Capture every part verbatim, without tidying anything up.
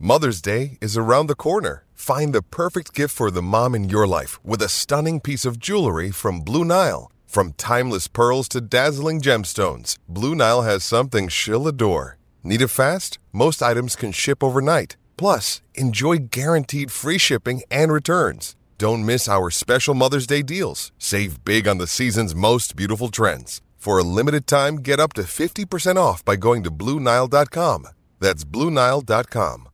Mother's Day is around the corner. Find the perfect gift for the mom in your life with a stunning piece of jewelry from Blue Nile. From timeless pearls to dazzling gemstones, Blue Nile has something she'll adore. Need it fast? Most items can ship overnight. Plus, enjoy guaranteed free shipping and returns. Don't miss our special Mother's Day deals. Save big on the season's most beautiful trends. For a limited time, get up to fifty percent off by going to Blue Nile dot com. That's Blue Nile dot com.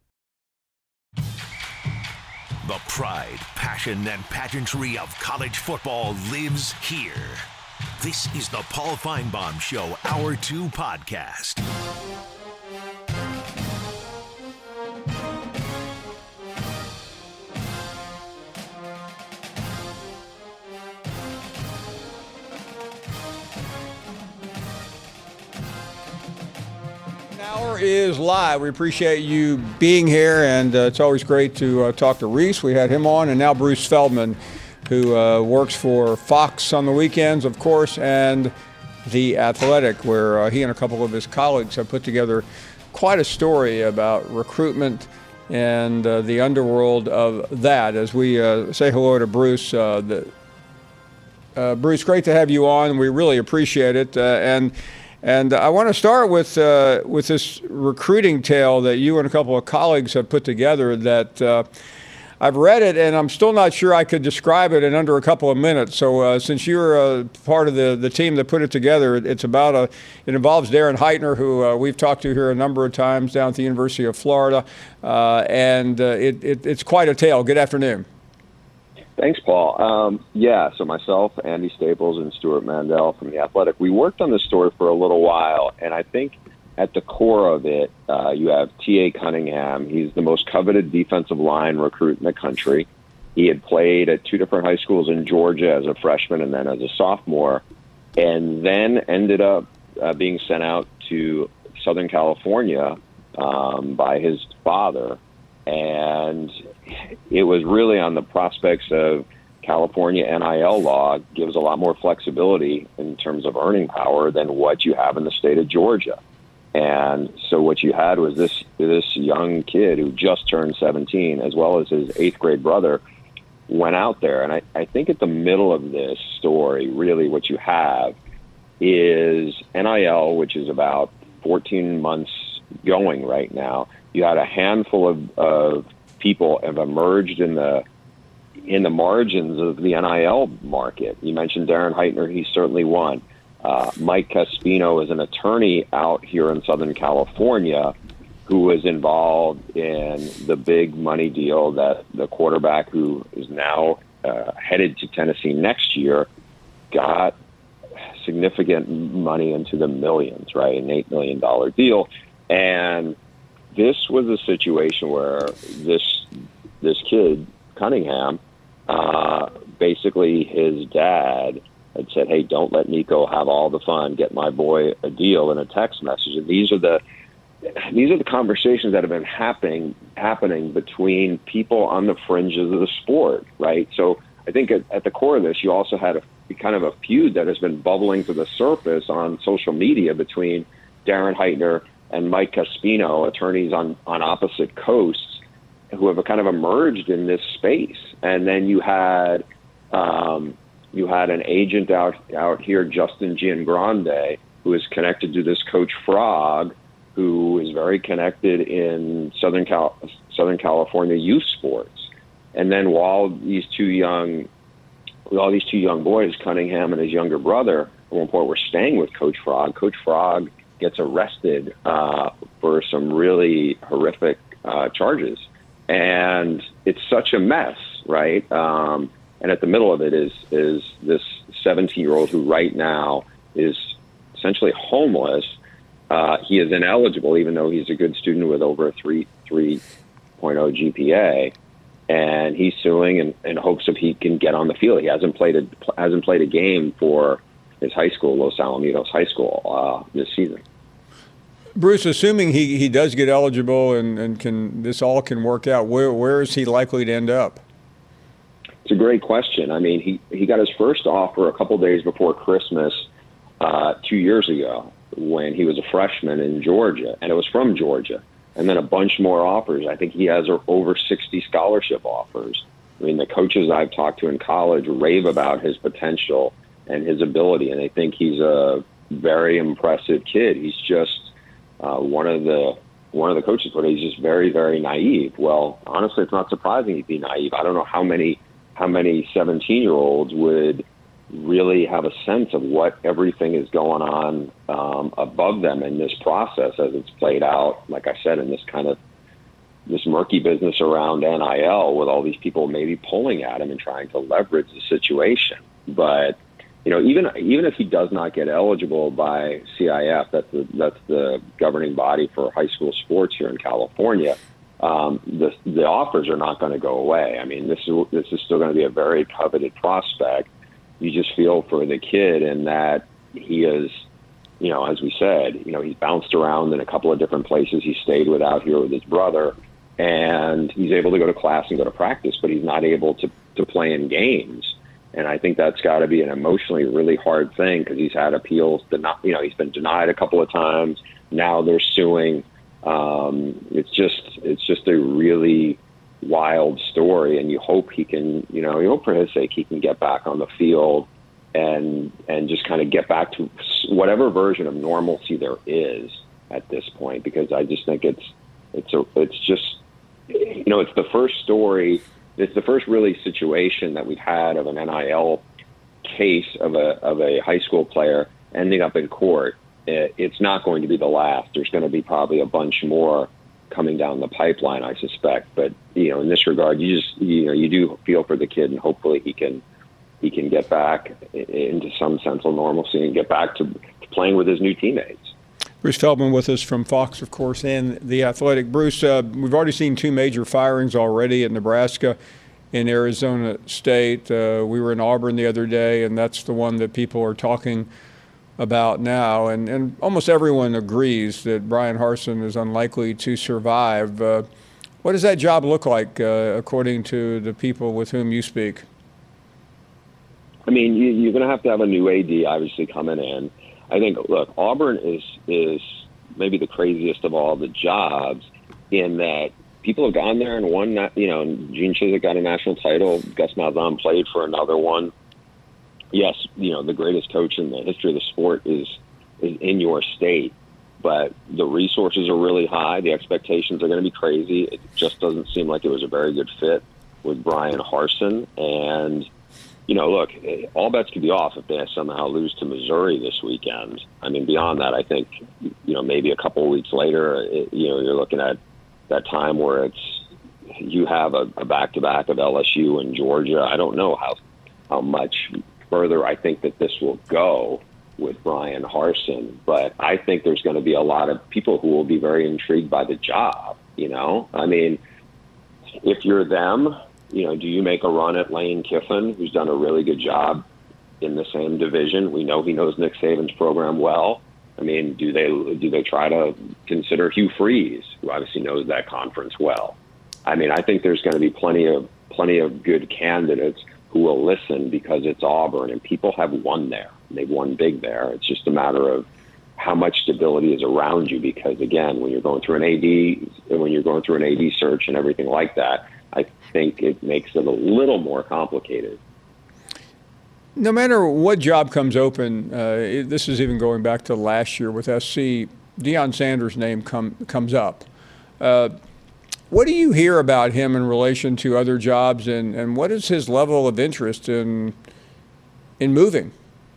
The pride, passion, and pageantry of college football lives here. This is the Paul Feinbaum Show, Hour two podcast. Hour is live. We appreciate you being here, and uh, it's always great to uh, talk to Reese. We had him on, and now Bruce Feldman, who uh, works for Fox on the weekends, of course, and The Athletic, where uh, he and a couple of his colleagues have put together quite a story about recruitment and uh, the underworld of that. As we uh, say hello to Bruce, uh, the, uh, Bruce, great to have you on. We really appreciate it, uh, and. And I want to start with uh, with this recruiting tale that you and a couple of colleagues have put together that uh, I've read it, and I'm still not sure I could describe it in under a couple of minutes. So uh, since you're uh, part of the, the team that put it together, it's about a it involves Darren Heitner, who uh, we've talked to here a number of times down at the University of Florida, uh, and uh, it, it, it's quite a tale. Good afternoon. Thanks, Paul. Um, yeah, so myself, Andy Staples, and Stuart Mandel from The Athletic, we worked on this story for a little while, and I think at the core of it, uh, you have T A Cunningham. He's the most coveted defensive line recruit in the country. He had played at two different high schools in Georgia as a freshman and then as a sophomore, and then ended up uh, being sent out to Southern California um, by his father. And it was really on the prospects of California N I L law gives a lot more flexibility in terms of earning power than what you have in the state of Georgia. And so what you had was this this young kid who just turned seventeen, as well as his eighth grade brother, went out there. And I, I think at the middle of this story, really what you have is N I L, which is about fourteen months going right now. You had a handful of, of people have emerged in the in the margins of the N I L market. You mentioned Darren Heitner; he's certainly one. Uh, Mike Caspino is an attorney out here in Southern California who was involved in the big money deal that the quarterback who is now uh, headed to Tennessee next year got significant money into the millions, right? An eight million dollars deal. And this was a situation where this this kid, Cunningham, uh, basically his dad had said, hey, don't let Nico have all the fun, get my boy a deal in a text message. And these are the these are the conversations that have been happening happening between people on the fringes of the sport, right? So I think at, at the core of this, you also had a kind of a feud that has been bubbling to the surface on social media between Darren Heitner and Mike Caspino, attorneys on, on opposite coasts, who have kind of emerged in this space. And then you had um, you had an agent out out here, Justin Giangrande, who is connected to this Coach Frog, who is very connected in Southern Cal- Southern California youth sports. And then while these two young, while these two young boys, Cunningham and his younger brother, at one point were staying with Coach Frog, Coach Frog gets arrested uh, for some really horrific uh, charges. And it's such a mess, right? Um, and at the middle of it is is this seventeen-year-old who right now is essentially homeless. Uh, he is ineligible, even though he's a good student with over a three three point oh G P A. And he's suing in, in hopes of he can get on the field. He hasn't played a, hasn't played a game for his high school, Los Alamitos High School, uh, this season. Bruce, assuming he, he does get eligible and, and can this all can work out, where where is he likely to end up? It's a great question. I mean, he, he got his first offer a couple days before Christmas uh, two years ago when he was a freshman in Georgia, and it was from Georgia. and then a bunch more offers. I think he has over sixty scholarship offers. I mean, the coaches I've talked to in college rave about his potential and his ability, and they think he's a very impressive kid. He's just uh, one of the one of the coaches put it, he's just very, very naive. Well, honestly, it's not surprising he'd be naive. I don't know how many how many seventeen-year-olds would really have a sense of what everything is going on um, above them in this process as it's played out, like I said, in this kind of this murky business around N I L with all these people maybe pulling at him and trying to leverage the situation. But, you know, even even if he does not get eligible by C I F, that's the, that's the governing body for high school sports here in California, um, the, the offers are not going to go away. I mean, this is, this is still going to be a very coveted prospect. You just feel for the kid in that he is, you know, as we said, you know, he's bounced around in a couple of different places. He stayed with out here with his brother, and he's able to go to class and go to practice, but he's not able to, to play in games. And I think that's got to be an emotionally really hard thing because he's had appeals, deni- you know, he's been denied a couple of times. Now they're suing. Um, it's just, it's just a really wild story, and you hope he can, you know, you hope for his sake he can get back on the field and and just kind of get back to whatever version of normalcy there is at this point, because I just think it's it's a, it's just, you know, it's the first story, it's the first really situation that we've had of an N I L case of a of a high school player ending up in court. It's not going to be the last. There's going to be probably a bunch more coming down the pipeline, I suspect. But, you know, in this regard, you just, you know, you do feel for the kid, and hopefully he can he can get back into some sense of normalcy and get back to, to playing with his new teammates. Bruce Feldman with us from Fox, of course, and The Athletic. Bruce, uh, we've already seen two major firings already at Nebraska and Arizona State. Uh, we were in Auburn the other day, and that's the one that people are talking about now. And, and almost everyone agrees that Bryan Harsin is unlikely to survive. Uh, what does that job look like, uh, according to the people with whom you speak? I mean, you, you're going to have to have a new A D, obviously, coming in. I think, look, Auburn is is maybe the craziest of all the jobs in that people have gone there and won, you know, Gene Chizik got a national title. Gus Malzahn played for another one. Yes, you know, the greatest coach in the history of the sport is, is in your state, but the resources are really high. The expectations are going to be crazy. It just doesn't seem like it was a very good fit with Bryan Harsin. And, you know, look, all bets could be off if they somehow lose to Missouri this weekend. I mean, beyond that, I think, you know, maybe a couple of weeks later, it, you know, you're looking at that time where it's, you have a, a back-to-back of L S U and Georgia. I don't know how, how much further I think that this will go with Bryan Harsin, but I think there's going to be a lot of people who will be very intrigued by the job. You know, I mean, if you're them, you know, do you make a run at Lane Kiffin, who's done a really good job in the same division? We know he knows Nick Saban's program well. I mean, do they do they try to consider Hugh Freeze, who obviously knows that conference well? I mean, I think there's going to be plenty of plenty of good candidates who will listen because it's Auburn, and people have won there. They've won big there. It's just a matter of how much stability is around you, because, again, when you're going through an A D, when you're going through an A D search and everything like that, I think it makes it a little more complicated. No matter what job comes open, uh, it, this is even going back to last year with S C, Deion Sanders' name come, comes up. Uh, What do you hear about him in relation to other jobs, and, and what is his level of interest in in moving?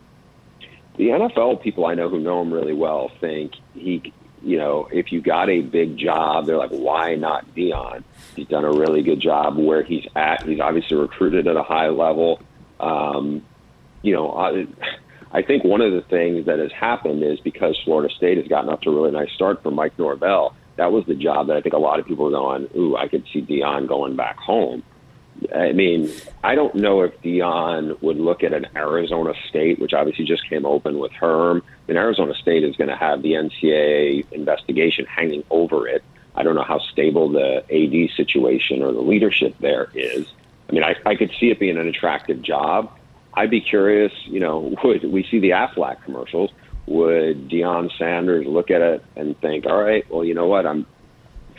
The N F L people I know who know him really well think he, you know, if you got a big job, they're like, why not Deion? He's done a really good job where he's at. He's obviously recruited at a high level. Um, you know, I, I think one of the things that has happened is because Florida State has gotten up to a really nice start for Mike Norvell, that was the job that I think a lot of people were going, ooh, I could see Deion going back home. I mean, I don't know if Deion would look at an Arizona State, which obviously just came open with Herm. And Arizona State is going to have the N C double A investigation hanging over it. I don't know how stable the A D situation or the leadership there is. I mean, I, I could see it being an attractive job. I'd be curious, you know, would we see the Aflac commercials? Would Deion Sanders look at it and think, all right, well, you know what, I'm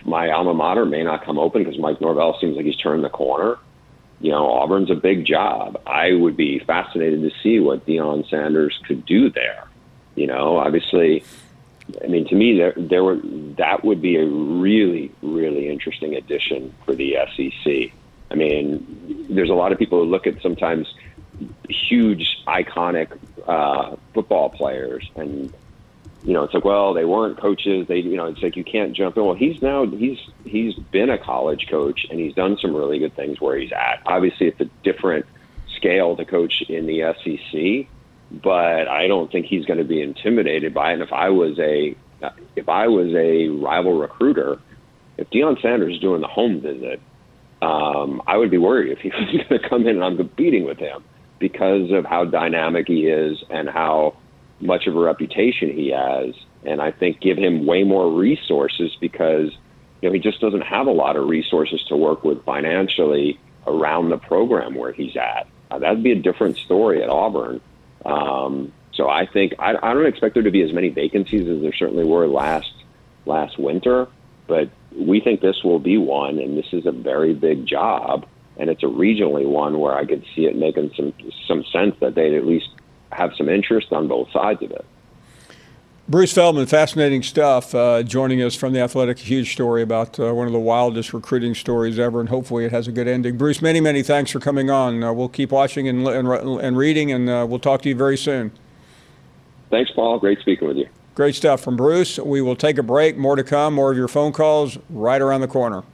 my alma mater may not come open because Mike Norvell seems like he's turned the corner. You know, Auburn's a big job. I would be fascinated to see what Deion Sanders could do there. You know, obviously, I mean, to me, there, there were that would be a really, really interesting addition for the S E C. I mean, there's a lot of people who look at sometimes huge, iconic uh, football players, and you know, it's like, well, they weren't coaches. They, you know, it's like you can't jump in. Well, he's now he's he's been a college coach, and he's done some really good things where he's at. Obviously, it's a different scale to coach in the S E C, but I don't think he's going to be intimidated by it. And if I was a if I was a rival recruiter, if Deion Sanders is doing the home visit, um, I would be worried if he was going to come in and I'm competing with him because of how dynamic he is and how much of a reputation he has. And I think give him way more resources because, you know, he just doesn't have a lot of resources to work with financially around the program where he's at. Uh, that'd be a different story at Auburn. Um, so I think I, I don't expect there to be as many vacancies as there certainly were last last winter, but we think this will be one, and this is a very big job, and it's a regionally one where I could see it making some some sense that they'd at least have some interest on both sides of it. Bruce Feldman, fascinating stuff, uh, joining us from The Athletic. A huge story about uh, one of the wildest recruiting stories ever, and hopefully it has a good ending. Bruce, many, many thanks for coming on. Uh, we'll keep watching and, and, and reading, and uh, we'll talk to you very soon. Thanks, Paul. Great speaking with you. Great stuff from Bruce. We will take a break. More to come. More of your phone calls right around the corner.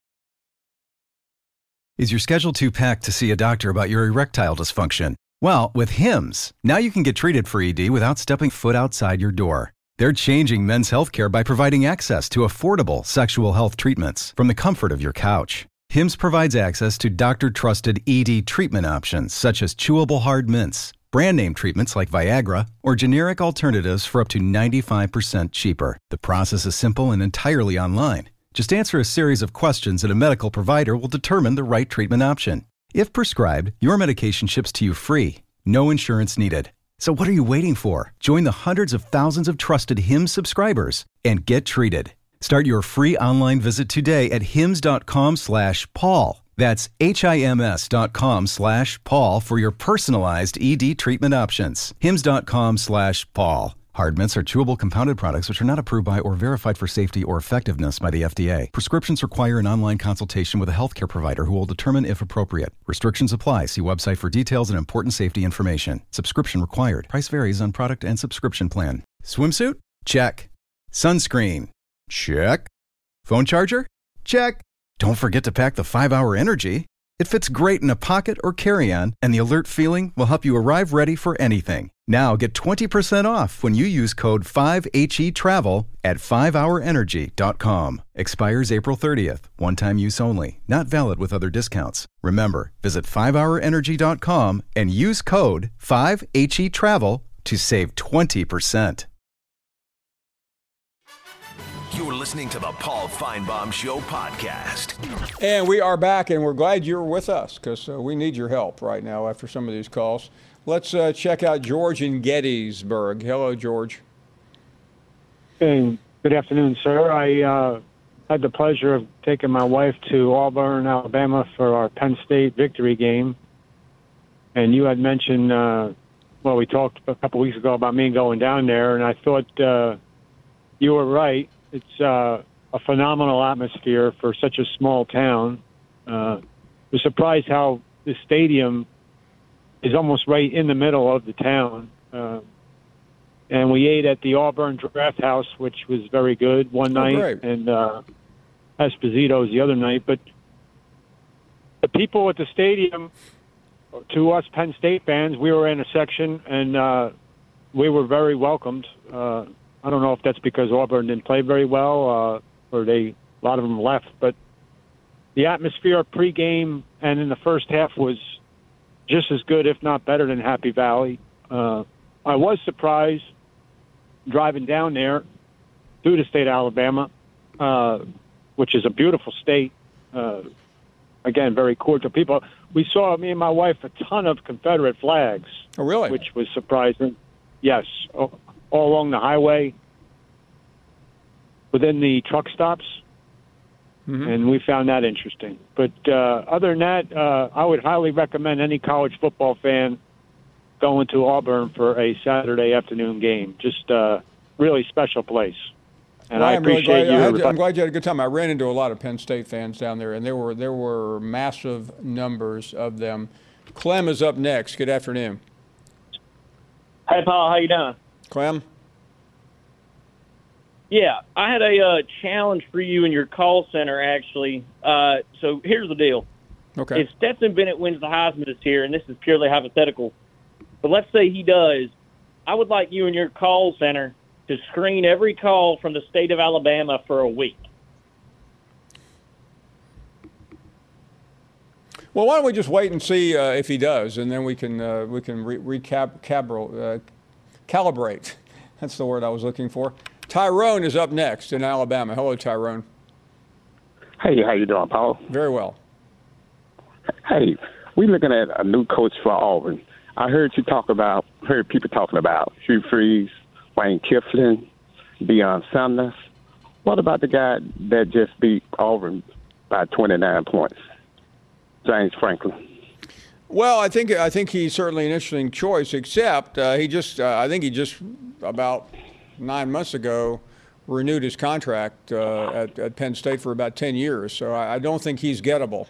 Is your schedule too packed to see a doctor about your erectile dysfunction? Well, with Hims, now you can get treated for E D without stepping foot outside your door. They're changing men's healthcare by providing access to affordable sexual health treatments from the comfort of your couch. Hims provides access to doctor-trusted E D treatment options such as chewable hard mints, brand name treatments like Viagra, or generic alternatives for up to ninety-five percent cheaper. The process is simple and entirely online. Just answer a series of questions and a medical provider will determine the right treatment option. If prescribed, your medication ships to you free. No insurance needed. So what are you waiting for? Join the hundreds of thousands of trusted Hims subscribers and get treated. Start your free online visit today at hims.com slash Paul. That's H-I-M-S dot com slash Paul for your personalized E D treatment options. Hims.com slash Paul. Hard mints are chewable compounded products which are not approved by or verified for safety or effectiveness by the F D A. Prescriptions require an online consultation with a healthcare provider who will determine if appropriate. Restrictions apply. See website for details and important safety information. Subscription required. Price varies on product and subscription plan. Swimsuit? Check. Sunscreen? Check. Phone charger? Check. Don't forget to pack the five hour Energy. It fits great in a pocket or carry-on, and the alert feeling will help you arrive ready for anything. Now get twenty percent off when you use code five H E travel at five hour energy dot com. Expires April thirtieth. One-time use only. Not valid with other discounts. Remember, visit five hour energy dot com and use code five H E travel to save twenty percent. You're listening to the Paul Feinbaum Show podcast. And we are back, and we're glad you're with us because uh, we need your help right now after some of these calls. Let's uh, check out George in Gettysburg. Hello, George. Hey, good afternoon, sir. I uh, had the pleasure of taking my wife to Auburn, Alabama for our Penn State victory game. And you had mentioned, uh, well, we talked a couple weeks ago about me going down there, and I thought uh, you were right. It's uh, a phenomenal atmosphere for such a small town. Uh, was surprised how the stadium is almost right in the middle of the town. Uh, and we ate at the Auburn Draft House, which was very good one Oh, night, great. and uh, Esposito's the other night. But the people at the stadium, to us Penn State fans, we were in a section, and uh, we were very welcomed. Uh, I don't know if that's because Auburn didn't play very well, uh, or they a lot of them left, but the atmosphere pregame and in the first half was just as good, if not better, than Happy Valley. Uh, I was surprised driving down there through the state of Alabama, uh, which is a beautiful state. Uh, again, very cordial people. We saw, me and my wife, a ton of Confederate flags. Oh, really? Which was surprising. Yes, all along the highway, within the truck stops. Mm-hmm. And we found that interesting. But uh, other than that, uh, I would highly recommend any college football fan going to Auburn for a Saturday afternoon game. Just a really special place. And well, I I'm really appreciate glad, you. I had, I'm glad you had a good time. I ran into a lot of Penn State fans down there, and there were there were massive numbers of them. Clem is up next. Good afternoon. Hey, Paul. How you doing? Clem? Yeah, I had a uh, challenge for you in your call center, actually. Uh, so here's the deal. Okay. If Stetson Bennett wins the Heisman this year, and this is purely hypothetical, but let's say he does, I would like you in your call center to screen every call from the state of Alabama for a week. Well, why don't we just wait and see uh, if he does, and then we can uh, we can re- recap cabro, uh, calibrate. That's the word I was looking for. Tyrone is up next in Alabama. Hello, Tyrone. Hey, how you doing, Paul? Very well. Hey, we looking at a new coach for Auburn. I heard you talk about, heard people talking about Hugh Freeze, Wayne Kifflin, Deion Sanders. What about the guy that just beat Auburn by twenty-nine points, James Franklin? Well, I think I think he's certainly an interesting choice. Except uh, he just, uh, I think he just about nine months ago renewed his contract uh, at, at Penn State for about ten years. So I, I don't think he's gettable.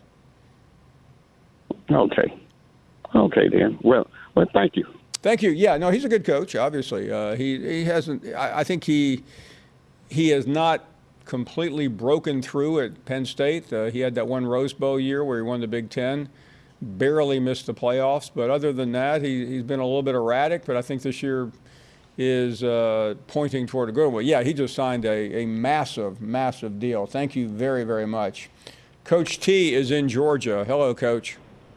Okay. Okay, then. Well, well, thank you. Thank you. Yeah, no, he's a good coach. Obviously, uh, he he hasn't. I, I think he he has not completely broken through at Penn State. Uh, he had that one Rose Bowl year where he won the Big Ten, barely missed the playoffs. But other than that, he he's been a little bit erratic. But I think this year is uh, pointing toward a good one. Yeah, he just signed a a massive, massive deal. Thank you very, very much. Coach T is in Georgia. Hello, Coach.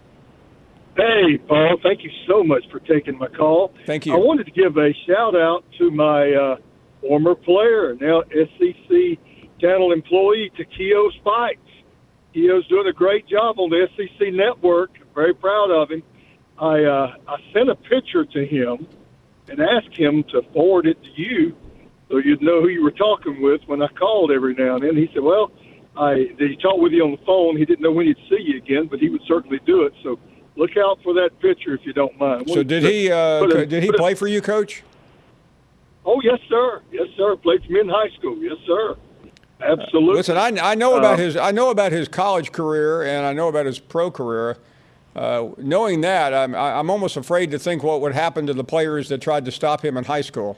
Hey, Paul, thank you so much for taking my call. Thank you. I wanted to give a shout-out to my uh, former player, now S E C channel employee, Takeo Spikes. Takeo's doing a great job on the S E C network. I'm very proud of him. I, uh, I sent a picture to him and asked him to forward it to you so you'd know who you were talking with when I called every now and then. He said, well, I, did he talk with you on the phone? He didn't know when he'd see you again, but he would certainly do it. So look out for that picture if you don't mind. So did he uh, a, did he play for you, Coach? Oh, yes, sir. Yes, sir. Played for me in high school. Yes, sir. Absolutely. Uh, listen, I, I know about uh, his I know about his college career and I know about his pro career. Uh, knowing that, I'm I'm almost afraid to think what would happen to the players that tried to stop him in high school.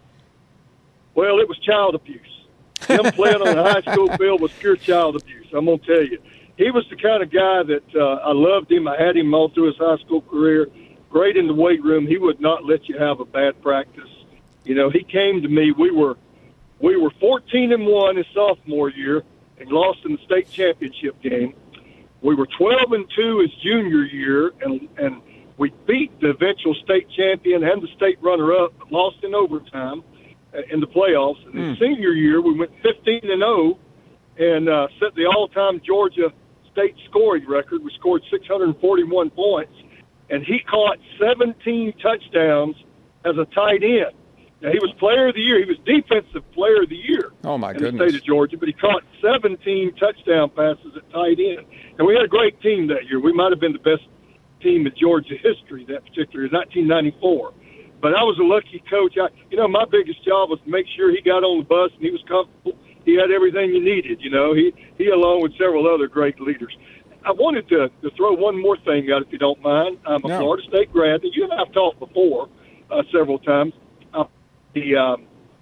Well, it was child abuse. Him playing on the high school field was pure child abuse. I'm gonna tell you. He was the kind of guy that uh, I loved him. I had him all through his high school career. Great in the weight room. He would not let you have a bad practice. You know, he came to me. We were we were fourteen and one his sophomore year and lost in the state championship game. We were twelve and two his junior year, and and we beat the eventual state champion and the state runner-up, but lost in overtime in the playoffs. And Mm. his senior year, we went fifteen and oh and uh, set the all-time Georgia state scoring record. We scored six hundred forty-one points, and he caught seventeen touchdowns as a tight end. Now, he was player of the year. He was defensive player of the year Oh my in goodness! the state of Georgia, but he caught seventeen touchdown passes at tight end. And we had a great team that year. We might have been the best team in Georgia history that particular year, nineteen ninety-four. But I was a lucky coach. I, you know, my biggest job was to make sure he got on the bus and he was comfortable. He had everything you needed, you know. He, he along with several other great leaders. I wanted to, to throw one more thing out, if you don't mind. I'm a No. Florida State grad. And you and I have talked before uh, several times. I'm the, um,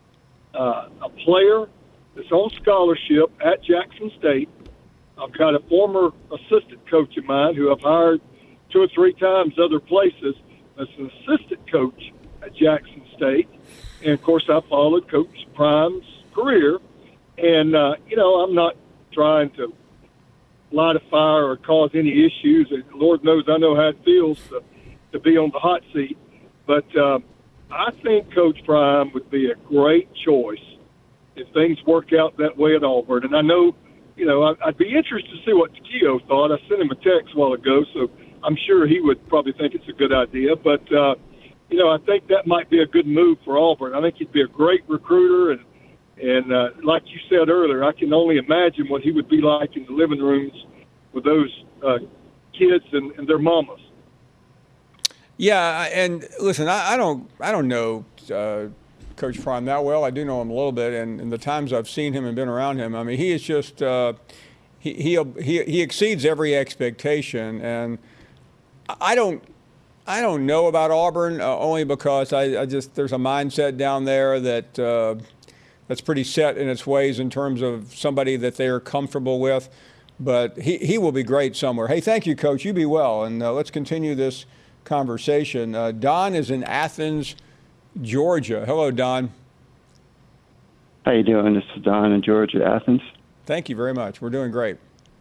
uh, a player that's on scholarship at Jackson State. I've got a former assistant coach of mine who I've hired two or three times other places as an assistant coach at Jackson State. And, of course, I followed Coach Prime's career. And, uh, you know, I'm not trying to light a fire or cause any issues. And Lord knows I know how it feels to, to be on the hot seat. But um, I think Coach Prime would be a great choice if things work out that way at Auburn. And I know, you know, I, I'd be interested to see what Takeo thought. I sent him a text a while ago, so I'm sure he would probably think it's a good idea. But, uh, you know, I think that might be a good move for Auburn. I think he'd be a great recruiter and And uh, like you said earlier, I can only imagine what he would be like in the living rooms with those uh, kids and, and their mamas. Yeah, and listen, I, I don't, I don't know uh, Coach Prime that well. I do know him a little bit, and, and the times I've seen him and been around him, I mean, he is just uh, he, he he he exceeds every expectation, and I don't. I don't know about Auburn uh, only because I, I just there's a mindset down there that uh, that's pretty set in its ways in terms of somebody that they're comfortable with. But he, he will be great somewhere. Hey, thank you, Coach. You be well, and uh, let's continue this conversation. Uh, Don is in Athens, Georgia. Hello, Don. How you doing? This is Don in Georgia, Athens. Thank you very much. We're doing great.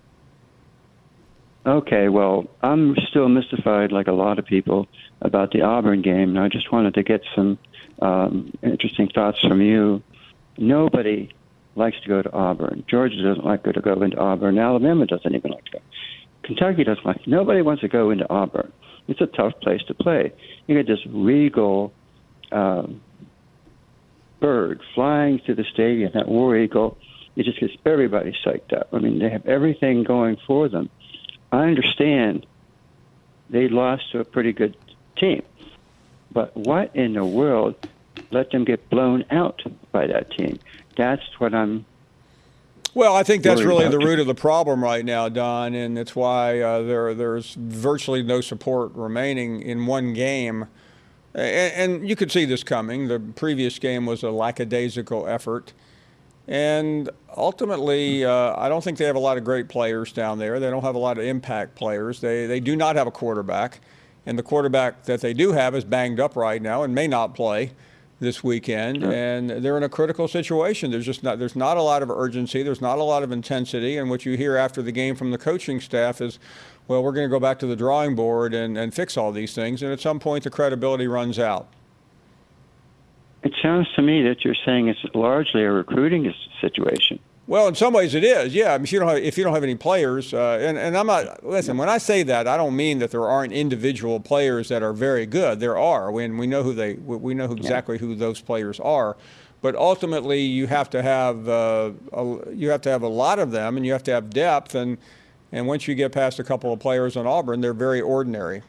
Okay, well, I'm still mystified, like a lot of people, about the Auburn game, and I just wanted to get some um, interesting thoughts from you. Nobody likes to go to Auburn. Georgia doesn't like to go into Auburn. Alabama doesn't even like to go. Kentucky doesn't like. Nobody wants to go into Auburn. It's a tough place to play. You get this regal um, bird flying through the stadium, that war eagle. It just gets everybody psyched up. I mean, they have everything going for them. I understand they lost to a pretty good team, but what in the world let them get blown out by that team? That's what I'm Well, I think that's really about. the root of the problem right now, Don, and it's why uh, there there's virtually no support remaining in one game. And, and you could see this coming. The previous game was a lackadaisical effort. And ultimately, uh, I don't think they have a lot of great players down there. They don't have a lot of impact players. They they do not have a quarterback. And the quarterback that they do have is banged up right now and may not play this weekend. And they're in a critical situation. There's just not there's not a lot of urgency. There's not a lot of intensity. And what you hear after the game from the coaching staff is, well, we're going to go back to the drawing board and, and fix all these things. And at some point, the credibility runs out. It sounds to me that you're saying it's largely a recruiting situation. Well, in some ways it is, yeah. I mean, if you don't have, if you don't have any players, uh, and, and I'm not, listen, when I say that, I don't mean that there aren't individual players that are very good. There are, when we know who they, we know who exactly who those players are. But ultimately, you have to have, uh, a, you have to have a lot of them, and you have to have depth. And, and once you get past a couple of players on Auburn, they're very ordinary.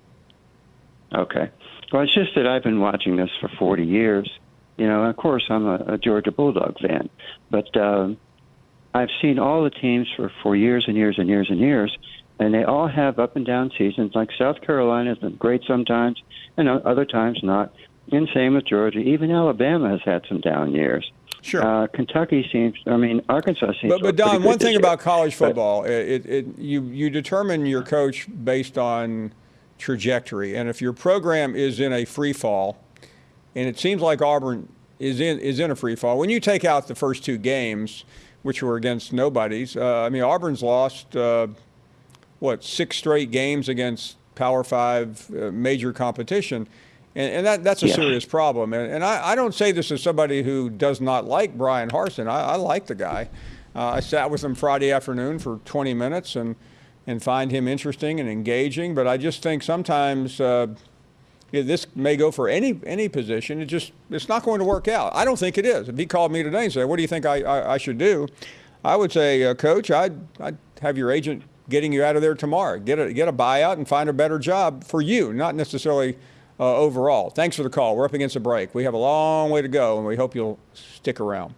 Okay. Well, it's just that I've been watching this for forty years. You know, of course, I'm a, a Georgia Bulldog fan. But uh, I've seen all the teams for, for years and years and years and years, and they all have up and down seasons. Like South Carolina has been great sometimes, and other times not. And same with Georgia. Even Alabama has had some down years. Sure. Uh, Kentucky seems, I mean, Arkansas seems But, but Don, one thing year. about college football, but, it, it, you, you determine your coach based on trajectory. And if your program is in a free fall, and it seems like Auburn is in is in a free fall, when you take out the first two games, which were against nobodies, uh, I mean, Auburn's lost, uh, what, six straight games against Power Five uh, major competition. And, and that that's a yeah. serious problem. And, and I, I don't say this as somebody who does not like Brian Harsin. I, I like the guy. Uh, I sat with him Friday afternoon for twenty minutes and and find him interesting and engaging. But I just think sometimes uh, this may go for any any position. It just it's not going to work out. I don't think it is. If he called me today and said, "What do you think I, I, I should do?" I would say, uh, Coach, I'd I'd have your agent getting you out of there tomorrow. Get a get a buyout and find a better job for you, not necessarily uh, overall. Thanks for the call. We're up against a break. We have a long way to go, and we hope you'll stick around.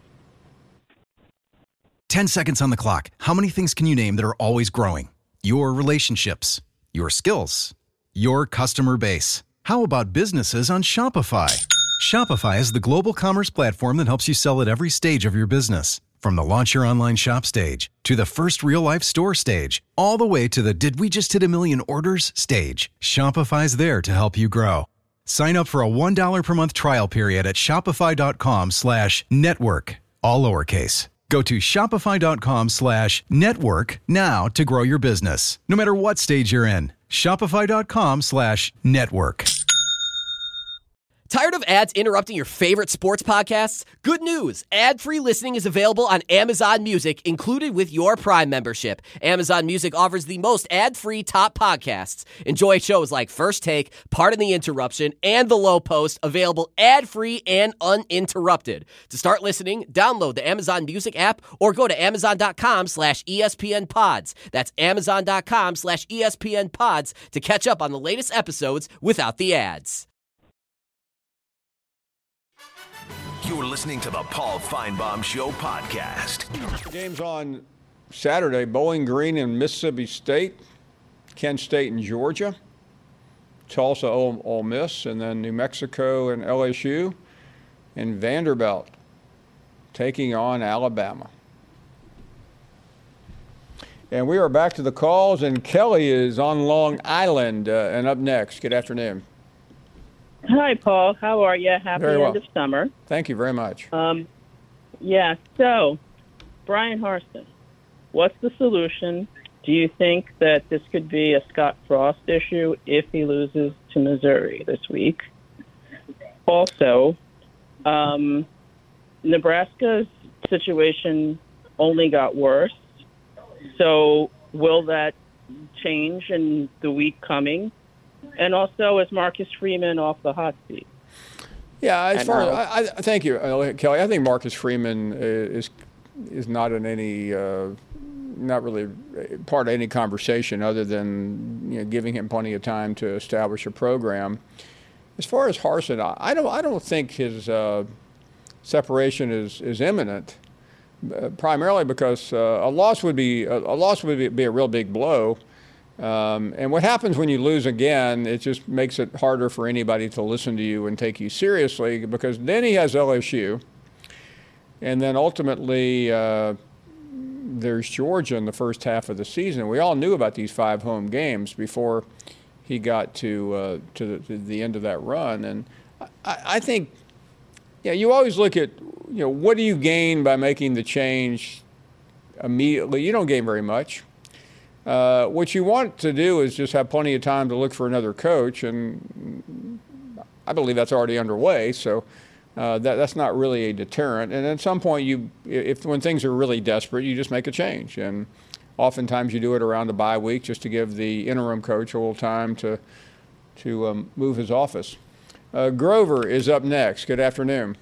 Ten seconds on the clock. How many things can you name that are always growing? Your relationships, your skills, your customer base. How about businesses on Shopify? Shopify is the global commerce platform that helps you sell at every stage of your business. From the launch your online shop stage to the first real-life store stage, all the way to the did we just hit a million orders stage. Shopify's there to help you grow. Sign up for a one dollar per month trial period at shopify.com slash network, all lowercase. Go to shopify.com slash network now to grow your business, no matter what stage you're in. Shopify.com slash network. Tired of ads interrupting your favorite sports podcasts? Good news! Ad-free listening is available on Amazon Music, included with your Prime membership. Amazon Music offers the most ad-free top podcasts. Enjoy shows like First Take, Pardon the Interruption, and The Low Post, available ad-free and uninterrupted. To start listening, download the Amazon Music app or go to amazon.com slash ESPN pods. That's amazon.com slash ESPN pods to catch up on the latest episodes without the ads. You're listening to the Paul Feinbaum Show podcast. The game's on Saturday. Bowling Green and Mississippi State, Kent State and Georgia, Tulsa, Ole, Ole Miss, and then New Mexico and L S U, and Vanderbilt taking on Alabama. And we are back to the calls, and Kelly is on Long Island uh, and up next. Good afternoon. Hi, Paul. How are you? Happy Very well. End of summer. Thank you very much. Um, yeah, so, Brian Harsin, what's the solution? Do you think that this could be a Scott Frost issue if he loses to Missouri this week? Also, um, Nebraska's situation only got worse. So will that change in the week coming? And also, is Marcus Freeman off the hot seat? Yeah, as and far how- as, I, I thank you, uh, Kelly. I think Marcus Freeman is is not in any, uh, not really part of any conversation other than, you know, giving him plenty of time to establish a program. As far as Harsin, I, I don't I don't think his uh, separation is is imminent. Uh, primarily because uh, a loss would be a, a loss would be, be a real big blow. Um, and what happens when you lose again, it just makes it harder for anybody to listen to you and take you seriously, because then he has L S U. And then ultimately uh, there's Georgia in the first half of the season. We all knew about these five home games before he got to uh, to, the, to the end of that run. And I, I think, yeah, you always look at, you know, what do you gain by making the change immediately? You don't gain very much. Uh, what you want to do is just have plenty of time to look for another coach, and I believe that's already underway. So uh, that that's not really a deterrent. And at some point, you, if when things are really desperate, you just make a change. And oftentimes, you do it around a bye week just to give the interim coach a little time to to um, move his office. Uh, Grover is up next. Good afternoon.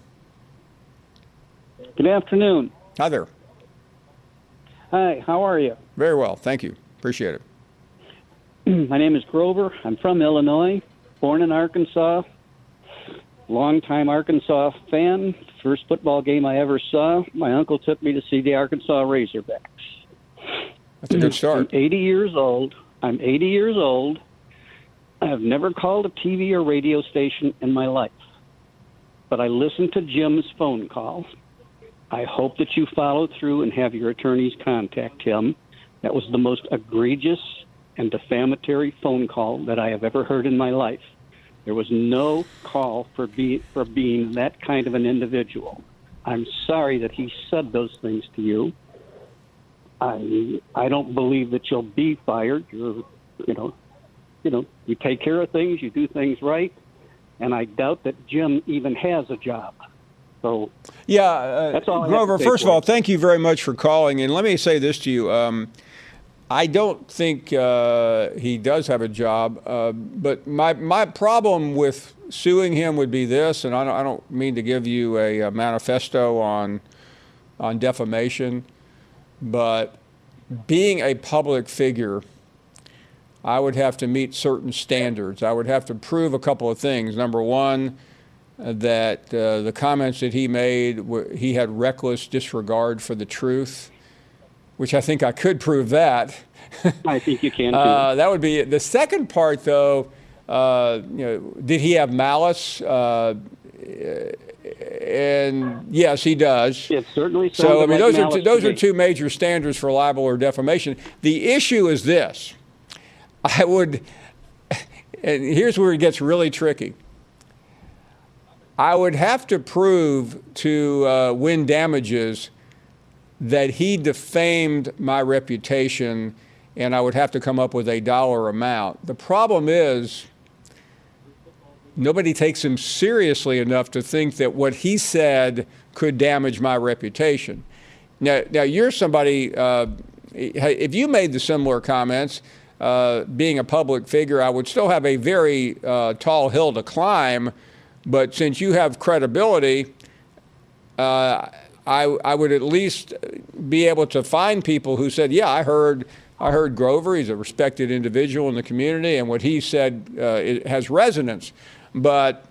Good afternoon. Hi there. Hi. How are you? Very well, thank you. Appreciate it. My name is Grover. I'm from Illinois, born in Arkansas. Longtime Arkansas fan. First football game I ever saw, my uncle took me to see the Arkansas Razorbacks. That's a good start. I'm eighty years old. I'm eighty years old. I have never called a T V or radio station in my life, but I listened to Jim's phone call. I hope that you follow through and have your attorneys contact him. That was the most egregious and defamatory phone call that I have ever heard in my life. There was no call for be, for being that kind of an individual. I'm sorry that he said those things to you. I I don't believe that you'll be fired. You're, you know, you know, you take care of things, you do things right, and I doubt that Jim even has a job. So yeah, uh, that's all I Grover, have to say first for of all, it. thank you very much for calling. And let me say this to you. Um, I don't think uh, he does have a job, uh, but my my problem with suing him would be this, and I don't, I don't mean to give you a, a manifesto on on defamation, but being a public figure, I would have to meet certain standards. I would have to prove a couple of things. Number one, uh, that uh, the comments that he made, were, he had reckless disregard for the truth, which I think I could prove that. I think you can, too. Uh, that would be it. The second part, though, uh, you know, did he have malice? Uh, and yes, he does. It certainly So I mean, sounded those like are two, malice those to are me. two major standards for libel or defamation. The issue is this: I would, and here's where it gets really tricky. I would have to prove to uh, win damages that he defamed my reputation, and I would have to come up with a dollar amount. The problem is nobody takes him seriously enough to think that what he said could damage my reputation. Now, now you're somebody, uh, if you made the similar comments, uh, being a public figure, I would still have a very uh, tall hill to climb. But since you have credibility, uh, I, I would at least be able to find people who said, yeah, I heard I heard Grover. He's a respected individual in the community, and what he said uh, it has resonance. But,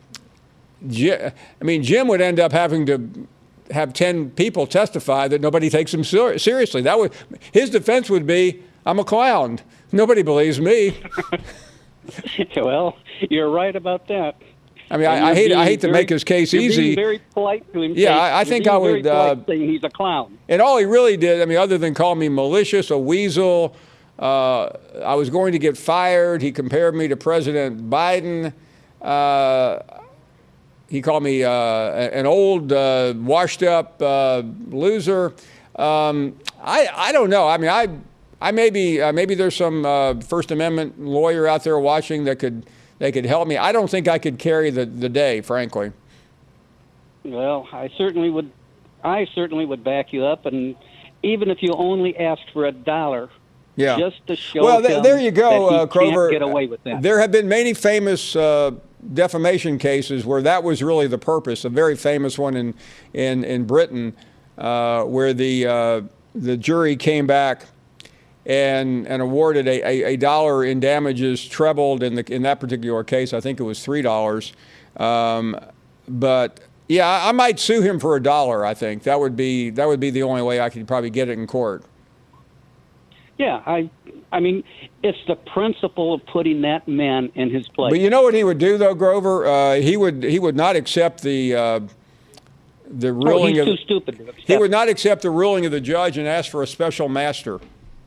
I mean, Jim would end up having to have ten people testify that nobody takes him ser- seriously. That would, his defense would be, I'm a clown. Nobody believes me. Well, you're right about that. I mean, I, I hate I hate to very, make his case you're easy. Being very polite to him. Yeah, I, I think I would. Uh, saying he's a clown. And all he really did, I mean, other than call me malicious, a weasel, uh, I was going to get fired. He compared me to President Biden. Uh, he called me uh, an old, uh, washed-up uh, loser. Um, I I don't know. I mean, I I maybe uh, maybe there's some uh, First Amendment lawyer out there watching that could. They could help me. I don't think I could carry the, the day, frankly. Well, I certainly would. I certainly would back you up, and even if you only asked for a dollar, yeah. just to show well, th- him there you go, that he uh, Grover. can't get away with that. There have been many famous uh, defamation cases where that was really the purpose. A very famous one in in in Britain, uh, where the uh, the jury came back. And, and awarded a, a, a dollar in damages, trebled in the in that particular case. I think it was three dollars. Um, but yeah, I, I might sue him for a dollar. I think that would be that would be the only way I could probably get it in court. Yeah, I I mean, it's the principle of putting that man in his place. But you know what he would do, though, Grover? Uh, he would he would not accept the uh, the ruling oh, he's of too stupid to accept. He would not accept the ruling of the judge and ask for a special master.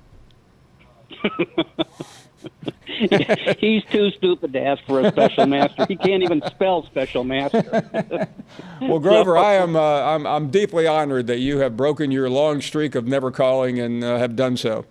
He's too stupid to ask for a special master. He can't even spell special master. Well, Grover, I am uh, I'm I'm deeply honored that you have broken your long streak of never calling and uh, have done so.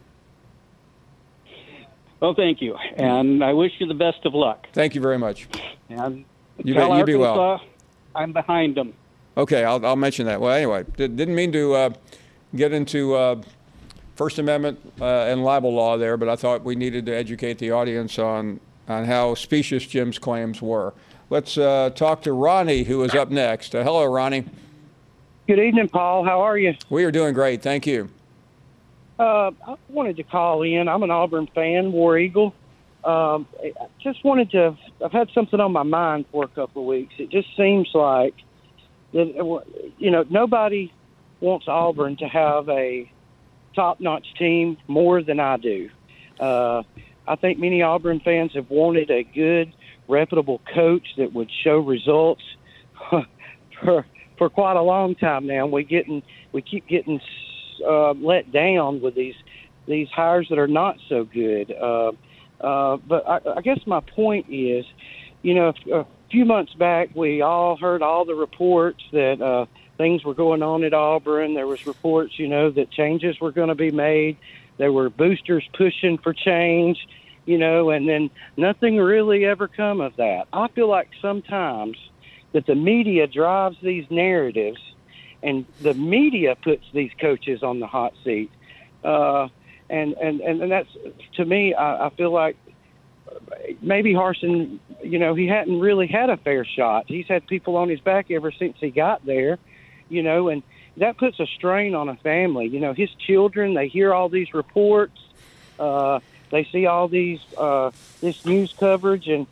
Well, thank you, and I wish you the best of luck. Thank you very much. And you, tell be, you be well. Arkansas, I'm behind them. Okay, I'll I'll mention that. Well, anyway, did, didn't mean to uh, get into. Uh, First Amendment uh, and libel law there, but I thought we needed to educate the audience on, on how specious Jim's claims were. Let's uh, talk to Ronnie, who is up next. Uh, hello, Ronnie. Good evening, Paul. How are you? We are doing great. Thank you. Uh, I wanted to call in. I'm an Auburn fan, War Eagle. Um, I just wanted to, I've had something on my mind for a couple of weeks. It just seems like that, you know, nobody wants Auburn to have a top-notch team more than I do. Uh, I think many Auburn fans have wanted a good, reputable coach that would show results for for quite a long time now. We getting we keep getting uh, let down with these these hires that are not so good. Uh, uh, but I, I guess my point is, you know, a few months back we all heard all the reports that. Uh, Things were going on at Auburn. There was reports, you know, that changes were going to be made. There were boosters pushing for change, you know, and then nothing really ever come of that. I feel like sometimes that the media drives these narratives and the media puts these coaches on the hot seat. Uh, and, and, and, and that's, to me, I, I feel like maybe Harsin, you know, he hadn't really had a fair shot. He's had people on his back ever since he got there. You know, and that puts a strain on a family. You know, his children, they hear all these reports. Uh, they see all these, uh, this news coverage. And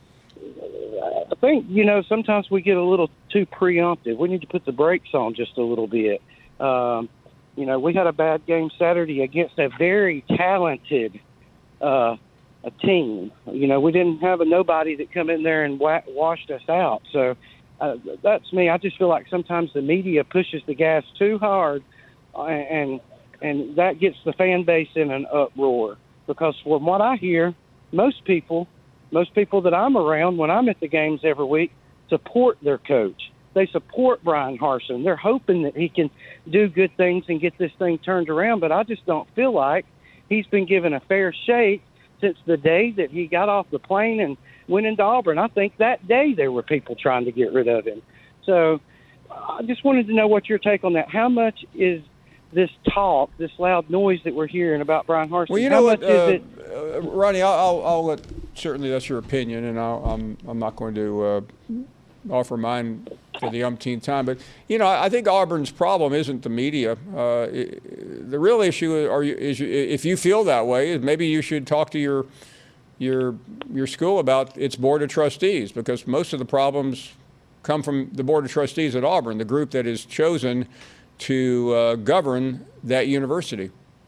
I think, you know, sometimes we get a little too preemptive. We need to put the brakes on just a little bit. Um, you know, we had a bad game Saturday against a very talented uh, a team. You know, we didn't have a nobody that come in there and wa- washed us out. So, Uh, that's me. I just feel like sometimes the media pushes the gas too hard, uh, and and that gets the fan base in an uproar. Because from what I hear, most people, most people that I'm around when I'm at the games every week, support their coach. They support Brian Harsin. They're hoping that he can do good things and get this thing turned around. But I just don't feel like he's been given a fair shake since the day that he got off the plane and went into Auburn. I think that day there were people trying to get rid of him. So I just wanted to know what your take on that. How much is this talk, this loud noise that we're hearing about Bryan Harsin? Well, you How know much what, uh, is it? uh, Ronnie, I'll, I'll, I'll let, certainly that's your opinion, and I'll, I'm, I'm not going to uh, offer mine for the umpteenth time. But, you know, I think Auburn's problem isn't the media. Uh, it, the real issue are you, is you, if you feel that way, maybe you should talk to your your your school about its board of trustees, because most of the problems come from the board of trustees at Auburn, the group that is chosen to uh, govern that university.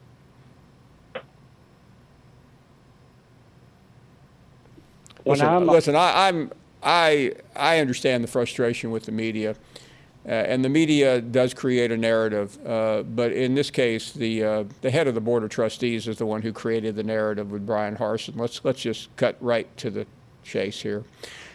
Listen, I'm, listen I, I'm I I understand the frustration with the media, uh, and the media does create a narrative. Uh, but in this case, the uh, the head of the board of trustees is the one who created the narrative with Bryan Harsin. Let's let's just cut right to the chase here.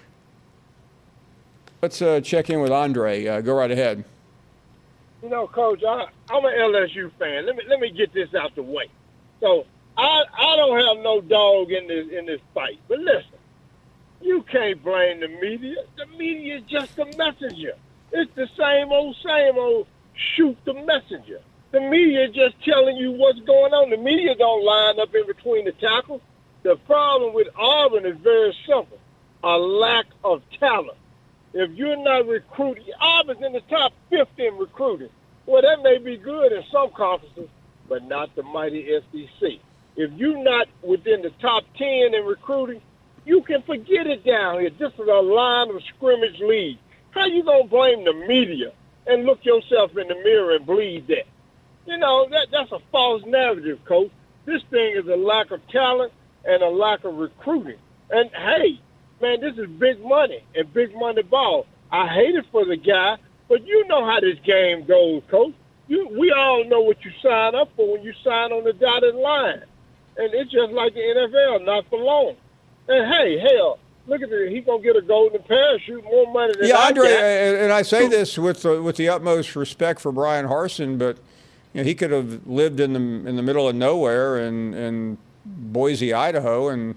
Let's uh, check in with Andre. Uh, go right ahead. You know, Coach, I, I'm an L S U fan. Let me let me get this out the way. So I I don't have no dog in this in this fight. But listen, you can't blame the media. The media is just a messenger. It's the same old same old. Shoot the messenger. The media is just telling you what's going on. The media don't line up in between the tackles. The problem with Auburn is very simple: a lack of talent. If you're not recruiting, Auburn's in the top fifty in recruiting. Well, that may be good in some conferences, but not the mighty S E C. If you're not within the top ten in recruiting, you can forget it down here. This is a line of scrimmage league. How you going to blame the media and look yourself in the mirror and believe that? You know, that that's a false narrative, Coach. This thing is a lack of talent and a lack of recruiting. And, hey, man, this is big money and big money ball. I hate it for the guy, but you know how this game goes, Coach. You, we all know what you sign up for when you sign on the dotted line. And it's just like the N F L, not for long. And, hey, hell, look at it. He's going to get a golden parachute, more money than yeah, I Andre, got. and I say this with the, with the utmost respect for Bryan Harsin, but you know, he could have lived in the in the middle of nowhere in, in Boise, Idaho, and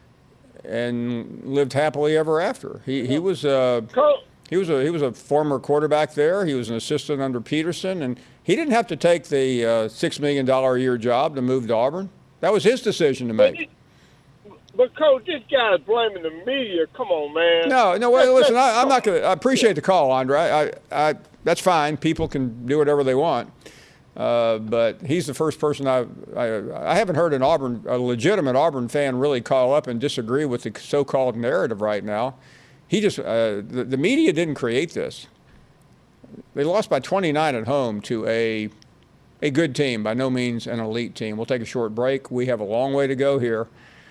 and lived happily ever after. He he was uh, he was a he was a former quarterback there. He was an assistant under Peterson, and he didn't have to take the uh, six million dollar a year job to move to Auburn. That was his decision to make. But, Coach, this guy's blaming the media. Come on, man. No, no. Wait, listen, I, I'm not going to. I appreciate the call, Andre. I, I, that's fine. People can do whatever they want. Uh, but he's the first person I, I, I haven't heard an Auburn, a legitimate Auburn fan, really call up and disagree with the so-called narrative right now. He just, uh, the, the media didn't create this. They lost by twenty-nine at home to a, a good team, by no means an elite team. We'll take a short break. We have a long way to go here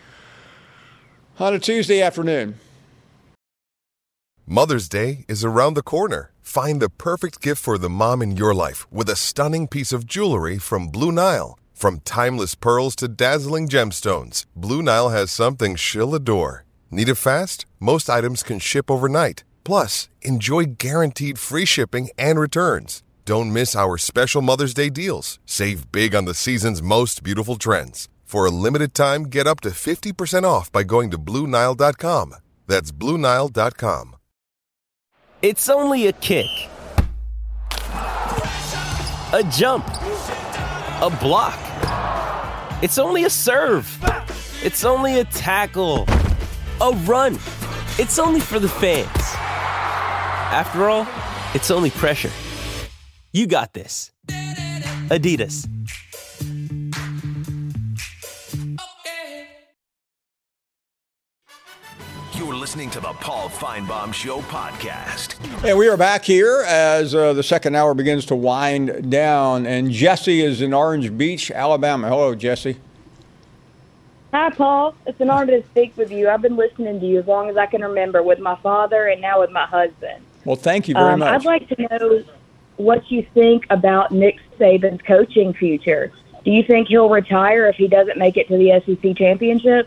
on a Tuesday afternoon. Mother's Day is around the corner. Find the perfect gift for the mom in your life with a stunning piece of jewelry from Blue Nile. From timeless pearls to dazzling gemstones, Blue Nile has something she'll adore. Need it fast? Most items can ship overnight. Plus, enjoy guaranteed free shipping and returns. Don't miss our special Mother's Day deals. Save big on the season's most beautiful trends. For a limited time, get up to fifty percent off by going to Blue Nile dot com. That's Blue Nile dot com. It's only a kick, a jump, a block. It's only a serve. It's only a tackle, a run. It's only for the fans. After all, it's only pressure. You got this. Adidas. You're listening to the Paul Feinbaum Show podcast. And we are back here as uh, the second hour begins to wind down. And Jesse is in Orange Beach, Alabama. Hello, Jesse. Hi, Paul. It's an honor to speak with you. I've been listening to you as long as I can remember, with my father and now with my husband. Well, thank you very um, much. I'd like to know what you think about Nick Saban's coaching future. Do you think he'll retire if he doesn't make it to the S E C championship?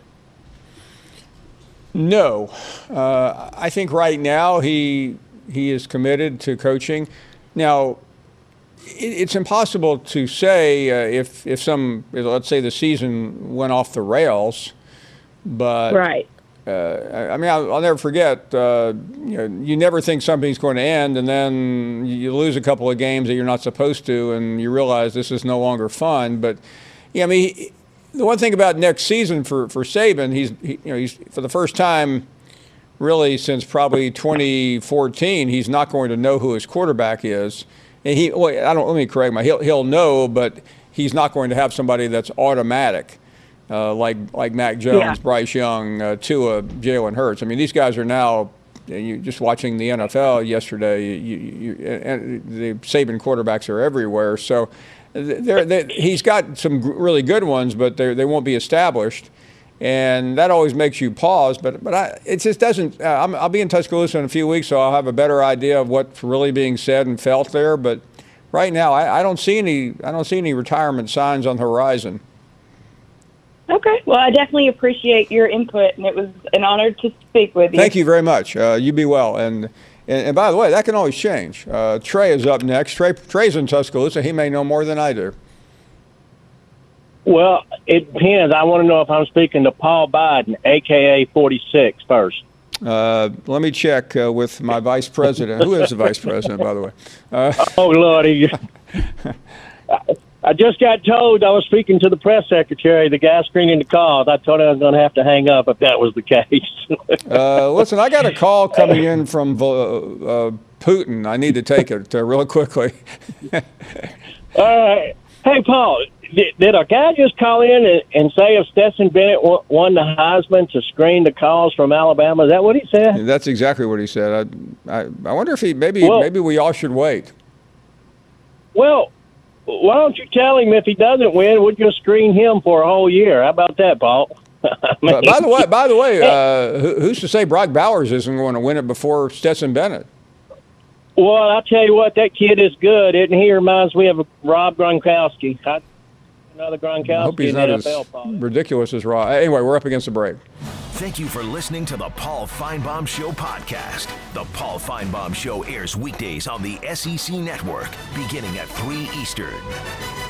No. Uh, I think right now he he is committed to coaching. Now, it, it's impossible to say uh, if, if some, let's say the season went off the rails, But right. Uh, I mean, I'll, I'll never forget. Uh, you know, you never think something's going to end, and then you lose a couple of games that you're not supposed to, and you realize this is no longer fun. But yeah, I mean, he, the one thing about next season for for Saban, he's he, you know he's for the first time, really since probably twenty fourteen, he's not going to know who his quarterback is. And he, well, I don't let me correct my. He'll he'll know, but he's not going to have somebody that's automatic. Uh, like like Mac Jones, yeah. Bryce Young, uh, Tua, Jalen Hurts. I mean, these guys are now. You just watching the N F L yesterday. You, you, and the Saban quarterbacks are everywhere. So, they're, they're, he's got some really good ones, but they they won't be established, and that always makes you pause. But but I, it just doesn't. Uh, I'm, I'll be in Tuscaloosa in a few weeks, so I'll have a better idea of what's really being said and felt there. But right now, I, I don't see any. I don't see any retirement signs on the horizon. Okay. Well, I definitely appreciate your input, and it was an honor to speak with you. Thank you very much. Uh, you be well. And, and and by the way, that can always change. Uh, Trey is up next. Trey Trey's in Tuscaloosa. He may know more than I do. Well, it depends. I want to know if I'm speaking to Paul Biden, a k a forty-six, first. Uh, let me check uh, with my vice president. Who is the vice president, by the way? Uh, oh, Lordy. I just got told I was speaking to the press secretary, the guy screening the calls. I told him I was going to have to hang up if that was the case. uh, listen, I got a call coming in from uh, uh, Putin. I need to take it uh, real quickly. All right. Hey, Paul, did, did a guy just call in and, and say if Stetson Bennett w- won the Heisman to screen the calls from Alabama? Is that what he said? That's exactly what he said. I, I, I wonder if he maybe well, maybe we all should wait. Well, why don't you tell him if he doesn't win, we're going to screen him for a whole year? How about that, Paul? I mean, by the way, by the way, uh, who's to say Brock Bowers isn't going to win it before Stetson Bennett? Well, I'll tell you what, that kid is good, isn't he? He reminds me of Rob Gronkowski. I, another Gronkowski I hope he's in not the as N F L, Paul. ridiculous as Rob. Anyway, we're up against the break. Thank you for listening to the Paul Feinbaum Show podcast. The Paul Feinbaum Show airs weekdays on the S E C Network, beginning at three Eastern.